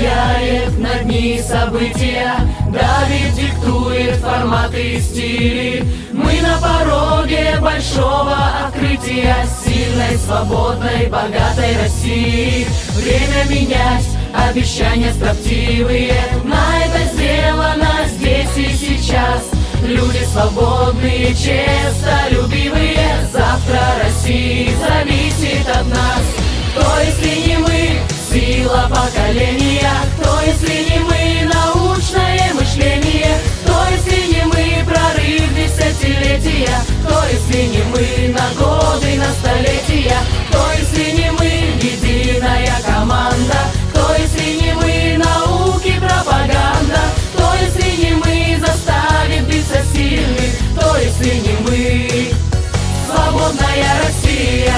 влияет на дни и события, давит, диктует форматы и стили. Мы на пороге большого открытия сильной, свободной, богатой России. Время менять обещания строптивые, на это сделано здесь и сейчас. Люди свободные, честолюбивые, завтра России зависит от нас. Кто, если не мы, сила поколения? Кто, если не мы, научное мышление? Кто, если не мы, прорыв десятилетия? Кто, если не мы, на годы, на столетия? Кто, если не мы, единая команда? Кто, если не мы, науки, пропаганда? Кто, если не мы, заставит биться сильных? Кто, если не мы, свободная Россия?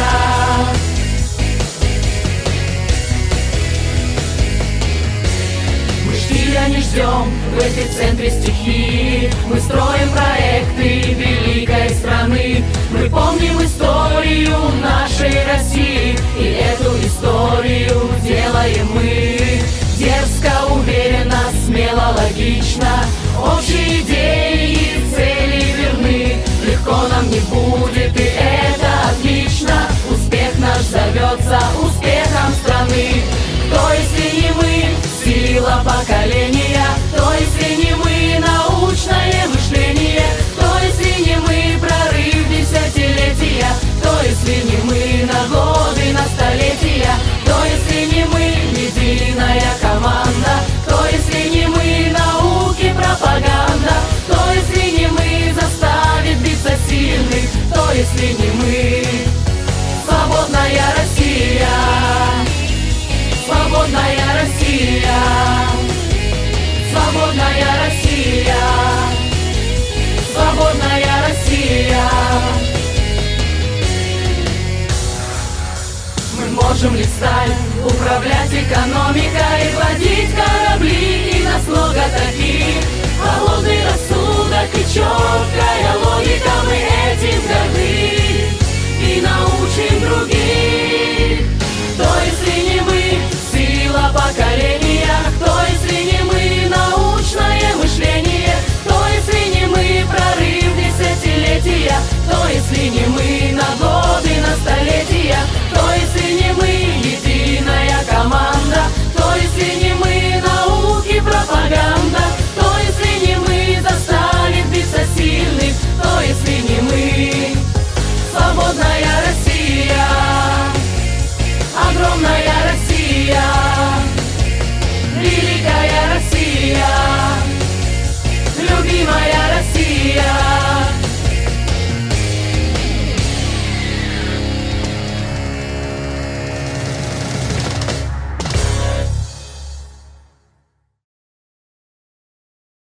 Не ждем в эпицентре стихии. Мы строим проекты великой страны. Мы помним историю нашей России, и эту историю делаем мы. Дерзко, уверенно, смело, логично. Общие идеи и цели верны. Легко нам не будет, и это отлично. Успех наш зовется успехом страны. Кто, если не мы, сила поколения? Кто, если не мы, научное мышление? Кто, если не мы, прорыв десятилетия? Кто, если не мы, на годы, на столетия? Кто, если не мы, единая команда? Кто, если не мы, науки, пропаганда? Кто, если не мы, заставит биться сильных? Кто, если не мы, свободная Россия? Свободная Россия, свободная Россия, свободная Россия. Мы можем ли стать управлять